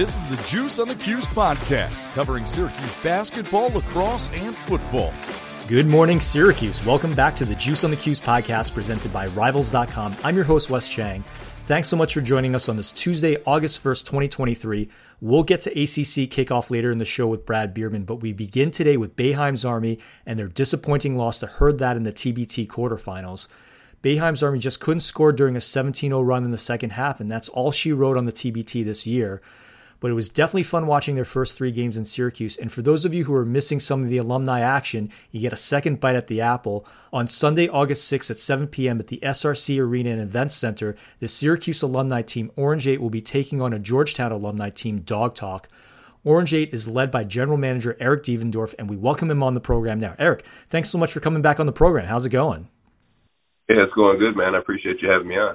This is the Juice on the Cuse podcast, covering Syracuse basketball, lacrosse, and football. Good morning, Syracuse. Welcome back to the Juice on the Cuse podcast presented by Rivals.com. I'm your host, Wes Chang. Thanks so much for joining us on this Tuesday, August 1st, 2023. We'll get to ACC kickoff later in the show with Brad Bierman, but we begin today with Boeheim's Army and their disappointing loss to Herd That in the TBT quarterfinals. Boeheim's Army just couldn't score during a 17-0 run in the second half, and that's all she wrote on the TBT this year. But it was definitely fun watching their first three games in Syracuse. And for those of you who are missing some of the alumni action, you get a second bite at the apple. On Sunday, August 6th at 7 p.m. at the SRC Arena and Events Center, the Syracuse alumni team Orange 8 will be taking on a Georgetown alumni team, Dog Talk. Orange 8 is led by General Manager Eric Devendorf, and we welcome him on the program now. Eric, thanks so much for coming back on the program. How's it going? Yeah, it's going good, man. I appreciate you having me on.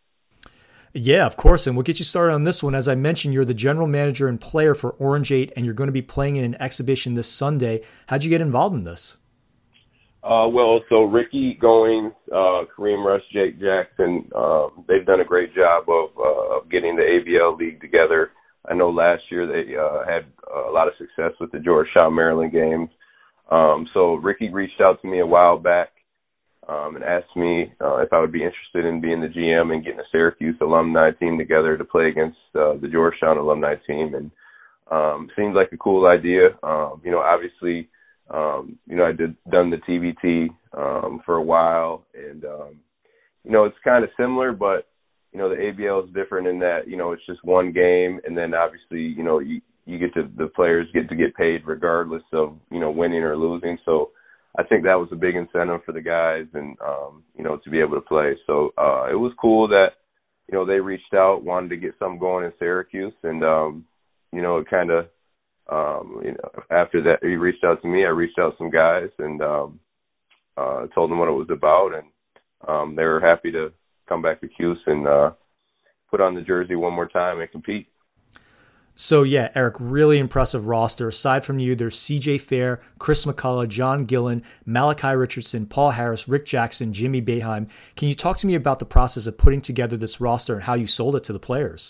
Yeah, of course, and we'll get you started on this one. As I mentioned, you're the general manager and player for Orange 8, and you're going to be playing in an exhibition this Sunday. How'd you get involved in this? So Ricky Goings, Kareem Rush, Jake Jackson, they've done a great job of getting the ABL League together. I know last year they had a lot of success with the Georgetown, Maryland games. So Ricky reached out to me a while back and asked me if I would be interested in being the GM and getting a Syracuse alumni team together to play against the Georgetown alumni team. And seemed like a cool idea. Obviously, I done the TBT for a while, and it's kind of similar, but the ABL is different in that it's just one game, and then obviously you get to, the players get to get paid regardless of winning or losing. So I think that was a big incentive for the guys, and to be able to play. So it was cool that they reached out, wanted to get something going in Syracuse, and it kind of after that he reached out to me. I reached out to some guys and told them what it was about, and they were happy to come back to Cuse and put on the jersey one more time and compete. So yeah, Eric, really impressive roster. Aside from you, there's CJ Fair, Chris McCullough, John Gillen, Malachi Richardson, Paul Harris, Rick Jackson, Jimmy Boeheim. Can you talk to me about the process of putting together this roster and how you sold it to the players?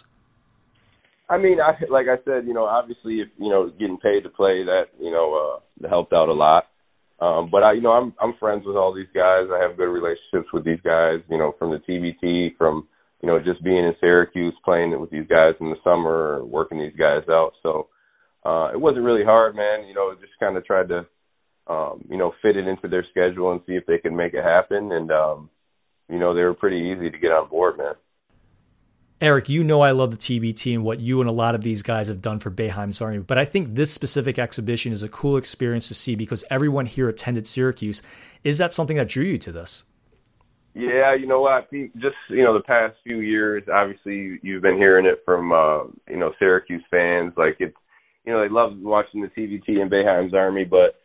I mean, like I said, obviously, if getting paid to play, that helped out a lot. But I'm friends with all these guys. I have good relationships with these guys. From the TBT, from just being in Syracuse, playing with these guys in the summer, working these guys out. So it wasn't really hard, man. Just kind of tried to, fit it into their schedule and see if they could make it happen. And, they were pretty easy to get on board, man. Eric, I love the TBT and what you and a lot of these guys have done for Boeheim's Army, but I think this specific exhibition is a cool experience to see because everyone here attended Syracuse. Is that something that drew you to this? Yeah, I think just, the past few years, obviously you've been hearing it from, Syracuse fans. Like it's, they love watching the TBT and Boeheim's Army, but,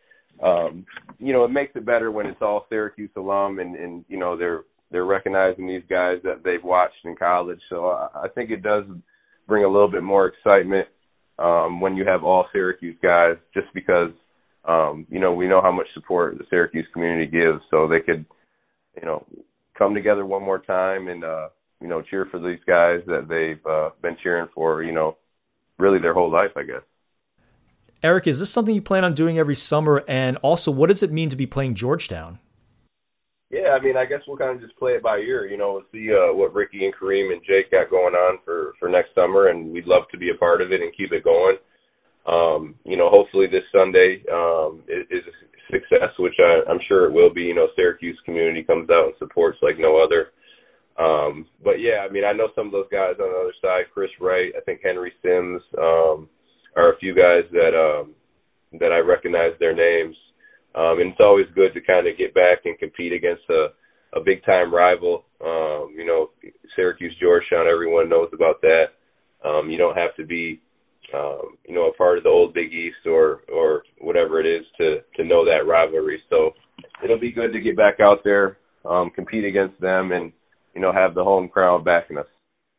it makes it better when it's all Syracuse alum and they're recognizing these guys that they've watched in college. So I think it does bring a little bit more excitement when you have all Syracuse guys, just because, we know how much support the Syracuse community gives, so they could, come together one more time and, cheer for these guys that they've been cheering for, really their whole life, I guess. Eric, is this something you plan on doing every summer? And also, what does it mean to be playing Georgetown? Yeah, I mean, I guess we'll kind of just play it by ear, we'll see what Ricky and Kareem and Jake got going on for next summer, and we'd love to be a part of it and keep it going. Hopefully this Sunday is a success, which I'm sure it will be. Syracuse community comes out and supports like no other. But yeah, I mean, I know some of those guys on the other side, Chris Wright, I think Henry Sims, are a few guys that I recognize their names. And it's always good to kind of get back and compete against a big time rival. Syracuse, Georgetown, everyone knows about that. You don't have to be, a part of the old Big East or whatever it is to know that rivalry. So it'll be good to get back out there, compete against them and, have the home crowd backing us.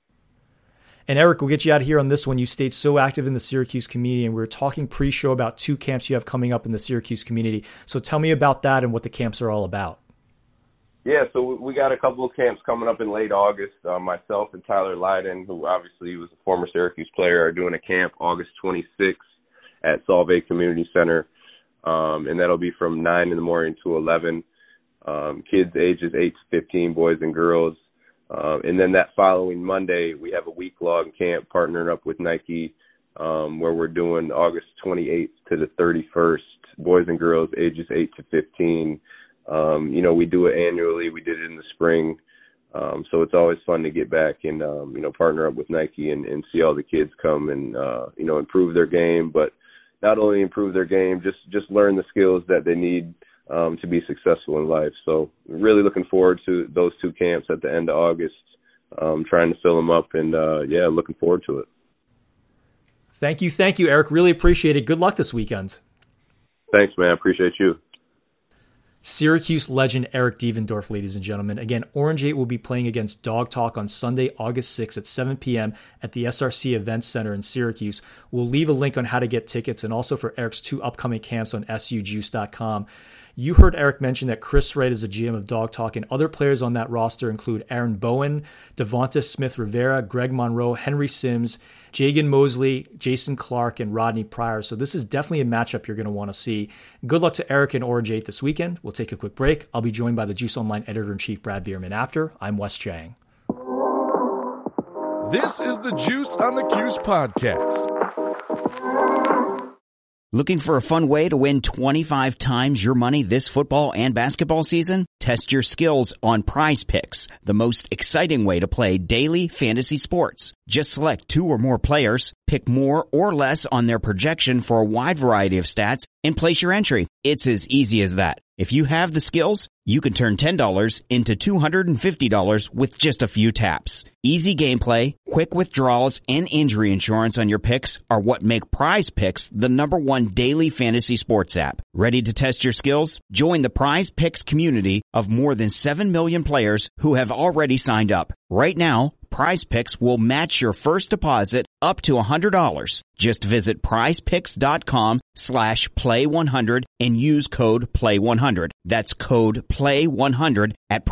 And Eric, we'll get you out of here on this one. You stayed so active in the Syracuse community, and we were talking pre-show about 2 camps you have coming up in the Syracuse community. So tell me about that and what the camps are all about. Yeah, so we got a couple of camps coming up in late August. Myself and Tyler Lydon, who obviously was a former Syracuse player, are doing a camp August 26th at Solvay Community Center, and that'll be from 9 in the morning to 11. Kids ages 8 to 15, boys and girls. And then that following Monday, we have a week-long camp partnering up with Nike, where we're doing August 28th to the 31st, boys and girls ages 8 to 15. We do it annually. We did it in the spring. So it's always fun to get back and, partner up with Nike and see all the kids come and, improve their game, but not only improve their game, just learn the skills that they need to be successful in life. So really looking forward to those two camps at the end of August, trying to fill them up and, looking forward to it. Thank you, Eric. Really appreciate it. Good luck this weekend. Thanks, man. I appreciate you. Syracuse legend Eric Devendorf, ladies and gentlemen. Again, Orange 8 will be playing against Dog Talk on Sunday, August 6th at 7 p.m. at the SRC Events Center in Syracuse. We'll leave a link on how to get tickets and also for Eric's 2 upcoming camps on sujuice.com. You heard Eric mention that Chris Wright is a GM of Dog Talk, and other players on that roster include Aaron Bowen, Devonta Smith-Rivera, Greg Monroe, Henry Sims, Jagan Mosley, Jason Clark, and Rodney Pryor. So this is definitely a matchup you're going to want to see. Good luck to Eric and Orange 8 this weekend. We'll take a quick break. I'll be joined by the Juice Online editor-in-chief, Brad Bierman. After, I'm Wes Chang. This is the Juice on the Cuse podcast. Looking for a fun way to win 25 times your money this football and basketball season? Test your skills on Prize Picks, the most exciting way to play daily fantasy sports. Just select 2 or more players, pick more or less on their projection for a wide variety of stats, and place your entry. It's as easy as that. If you have the skills, you can turn $10 into $250 with just a few taps. Easy gameplay, quick withdrawals, and injury insurance on your picks are what make Prize Picks the #1 daily fantasy sports app. Ready to test your skills? Join the Prize Picks community of more than 7 million players who have already signed up. Right now, Prize Picks will match your first deposit up to $100. Just visit prizepicks.com/play100 and use code play100. That's code play100 at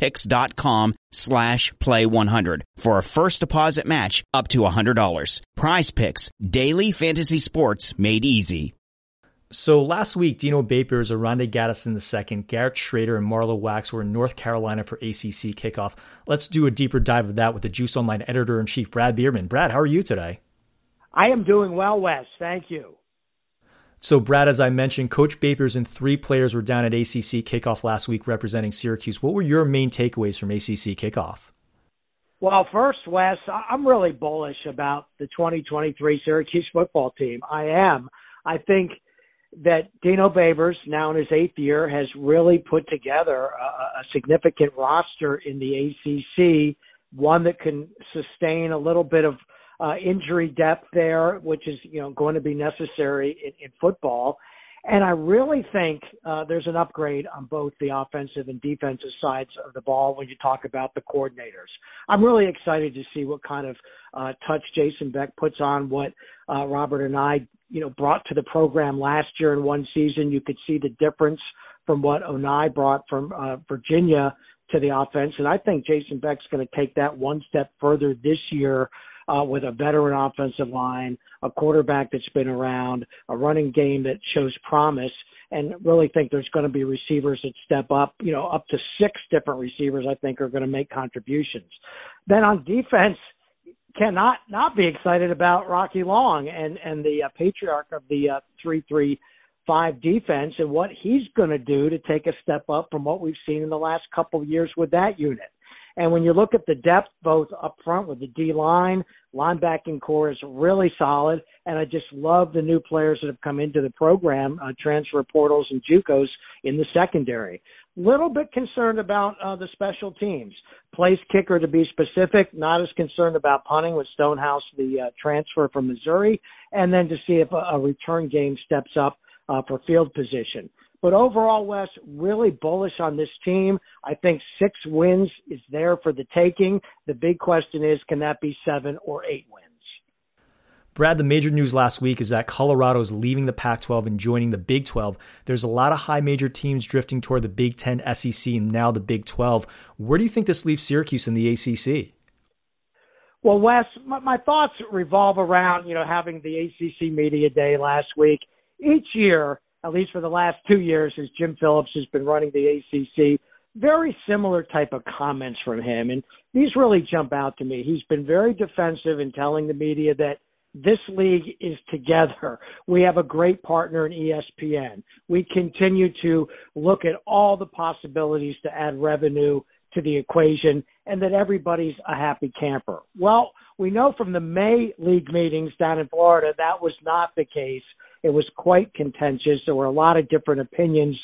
prizepicks.com/play100 for a first deposit match up to $100. Prize Picks, daily fantasy sports made easy. So last week, Dino Babers, Oronde Gaddison II, Garrett Schrader, and Marlo Wax were in North Carolina for ACC kickoff. Let's do a deeper dive of that with the Juice Online editor-in-chief, Brad Bierman. Brad, how are you today? I am doing well, Wes. Thank you. So, Brad, as I mentioned, Coach Babers and 3 players were down at ACC kickoff last week representing Syracuse. What were your main takeaways from ACC kickoff? Well, first, Wes, I'm really bullish about the 2023 Syracuse football team. I am. I think that Dino Babers, now in his 8th year, has really put together a significant roster in the ACC, one that can sustain a little bit of injury depth there, which is going to be necessary in football. And I really think there's an upgrade on both the offensive and defensive sides of the ball when you talk about the coordinators. I'm really excited to see what kind of touch Jason Beck puts on what Robert and I brought to the program last year in one season. You could see the difference from what Onai brought from Virginia to the offense. And I think Jason Beck's going to take that one step further this year with a veteran offensive line, a quarterback that's been around, a running game that shows promise, and really think there's going to be receivers that step up, up to 6 different receivers I think are going to make contributions. Then on defense, cannot not be excited about Rocky Long and the patriarch of the 3-3-5 defense and what he's going to do to take a step up from what we've seen in the last couple of years with that unit. And when you look at the depth, both up front with the D-line, linebacking core is really solid. And I just love the new players that have come into the program, transfer portals and JUCOs in the secondary. Little bit concerned about the special teams. Place kicker, to be specific, not as concerned about punting with Stonehouse, the transfer from Missouri, and then to see if a return game steps up for field position. But overall, Wes, really bullish on this team. I think 6 wins is there for the taking. The big question is, can that be 7 or 8 wins? Brad, the major news last week is that Colorado is leaving the Pac-12 and joining the Big 12. There's a lot of high major teams drifting toward the Big 10, SEC, and now the Big 12. Where do you think this leaves Syracuse in the ACC? Well, Wes, my thoughts revolve around, having the ACC Media Day last week. Each year, at least for the last 2 years, as Jim Phillips has been running the ACC, very similar type of comments from him. And these really jump out to me. He's been very defensive in telling the media that this league is together. We have a great partner in ESPN. We continue to look at all the possibilities to add revenue to the equation and that everybody's a happy camper. Well, we know from the May league meetings down in Florida that was not the case. It was quite contentious. There were a lot of different opinions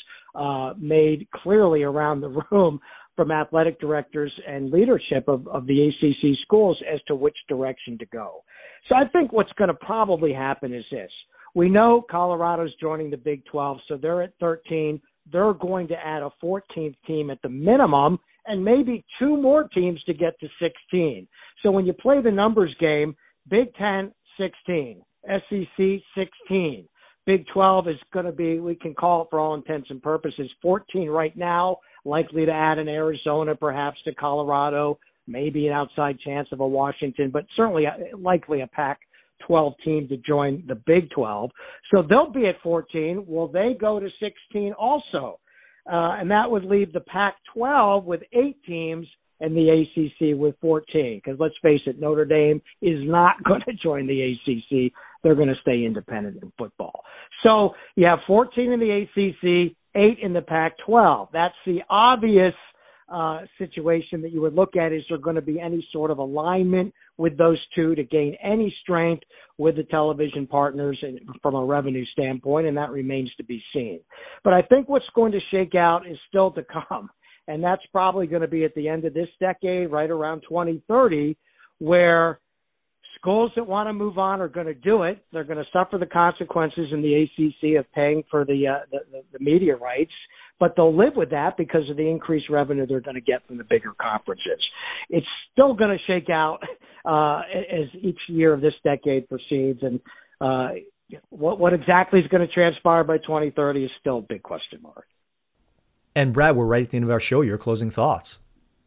made clearly around the room from athletic directors and leadership of the ACC schools as to which direction to go. So I think what's going to probably happen is this. We know Colorado's joining the Big 12, so they're at 13. They're going to add a 14th team at the minimum and maybe 2 more teams to get to 16. So when you play the numbers game, Big 10, 16, SEC, 16. Big 12 is going to be, we can call it for all intents and purposes, 14 right now, likely to add an Arizona perhaps to Colorado, maybe an outside chance of a Washington, but certainly likely a Pac-12 team to join the Big 12. So they'll be at 14. Will they go to 16 also? And that would leave the Pac-12 with 8 teams and the ACC with 14. Because let's face it, Notre Dame is not going to join the ACC. They're going to stay independent in football. So you have 14 in the ACC, 8 in the Pac-12. That's the obvious situation that you would look at. Is there going to be any sort of alignment with those two to gain any strength with the television partners and from a revenue standpoint? And that remains to be seen. But I think what's going to shake out is still to come. And that's probably going to be at the end of this decade, right around 2030, where schools that want to move on are going to do it. They're going to suffer the consequences in the ACC of paying for the media rights, but they'll live with that because of the increased revenue they're going to get from the bigger conferences. It's still going to shake out as each year of this decade proceeds, and what exactly is going to transpire by 2030 is still a big question mark. And Brad, we're right at the end of our show. Your closing thoughts.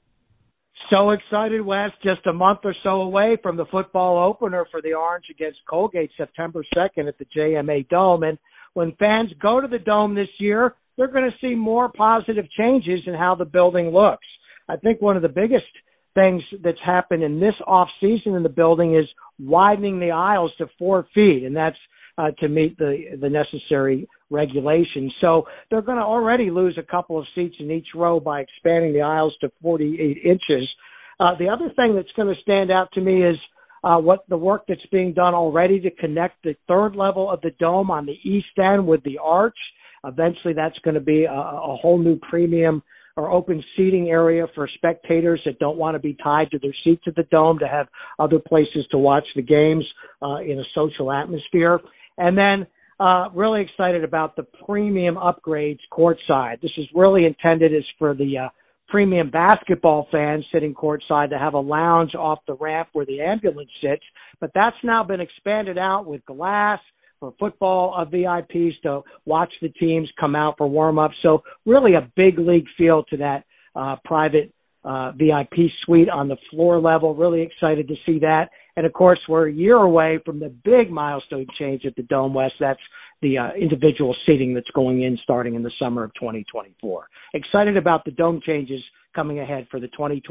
So excited, Wes. Just a month or so away from the football opener for the Orange against Colgate, September 2nd at the JMA Dome. And when fans go to the Dome this year, they're going to see more positive changes in how the building looks. I think one of the biggest things that's happened in this off-season in the building is widening the aisles to 4 feet, and that's to meet the necessary regulations. So they're going to already lose a couple of seats in each row by expanding the aisles to 48 inches. The other thing that's going to stand out to me is what the work that's being done already to connect the third level of the dome on the east end with the arch. Eventually that's going to be a whole new premium or open seating area for spectators that don't want to be tied to their seats at the Dome, to have other places to watch the games in a social atmosphere. And then really excited about the premium upgrades courtside. This is really intended as for the premium basketball fans sitting courtside to have a lounge off the ramp where the ambulance sits. But that's now been expanded out with glass for football VIPs to watch the teams come out for warm-ups. So really a big league feel to that private VIP suite on the floor level. Really excited to see that. And, of course, we're a year away from the big milestone change at the Dome West. That's the individual seating that's going in starting in the summer of 2024. Excited about the Dome changes coming ahead for the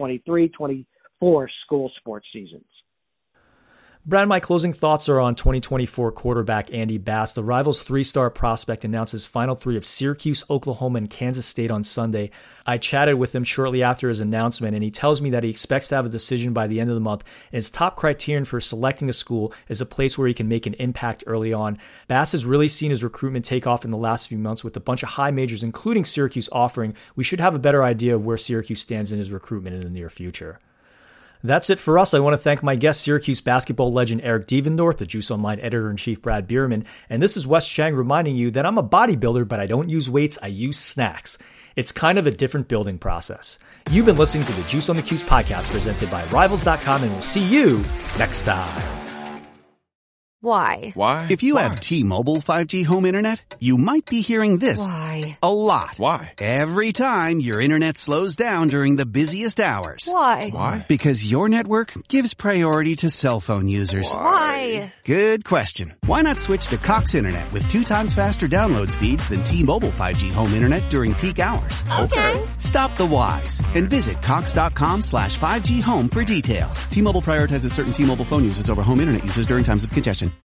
2023-24 school sports seasons. Brad, my closing thoughts are on 2024 quarterback Andy Bass. The Rivals 3-star prospect announced his final 3 of Syracuse, Oklahoma, and Kansas State on Sunday. I chatted with him shortly after his announcement, and he tells me that he expects to have a decision by the end of the month. And his top criterion for selecting a school is a place where he can make an impact early on. Bass has really seen his recruitment take off in the last few months with a bunch of high majors, including Syracuse, offering. We should have a better idea of where Syracuse stands in his recruitment in the near future. That's it for us. I want to thank my guest, Syracuse basketball legend Eric Devendorf, the Juice Online editor-in-chief Brad Bierman, and this is Wes Chang reminding you that I'm a bodybuilder, but I don't use weights, I use snacks. It's kind of a different building process. You've been listening to the Juice on the Cuse podcast presented by Rivals.com, and we'll see you next time. Why? Why? If you have T-Mobile 5G home internet, you might be hearing this Why? a lot. Why? Every time your internet slows down during the busiest hours. Why? Why? Because your network gives priority to cell phone users. Why? Good question. Why not switch to Cox Internet with 2 times faster download speeds than T-Mobile 5G home internet during peak hours? Okay. Stop the whys and visit Cox.com/5G home for details. T-Mobile prioritizes certain T-Mobile phone users over home internet users during times of congestion.